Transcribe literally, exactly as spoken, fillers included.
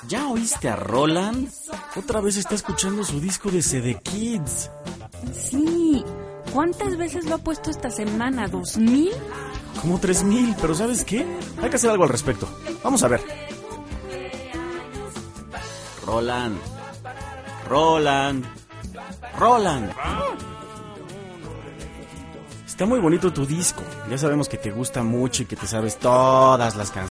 ¿Ya oíste a Roland? Otra vez está escuchando su disco de C D Kids. Sí. ¿Cuántas veces lo ha puesto esta semana? ¿Dos mil? Como tres mil, pero ¿sabes qué? Hay que hacer algo al respecto. Vamos a ver. Roland. Roland. Roland. Está muy bonito tu disco. Ya sabemos que te gusta mucho y que te sabes todas las canciones.